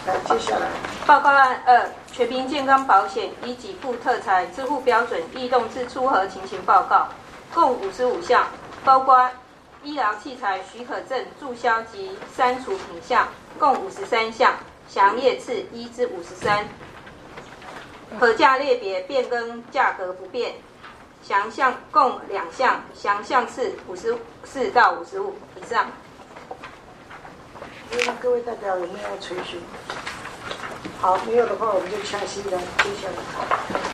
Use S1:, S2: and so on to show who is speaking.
S1: 来，接下来
S2: 报告案2，全民健康保险依给付特财支付标准异动之出核情形报告，共55项，包括医疗器材许可证注销及删除品项，共53项，详页次1至53。核价类别变更价格不变，详项共2项，详项次54到55以上。
S1: 那各位代表有没有垂询？好，没有的话，我们就下期来接下来。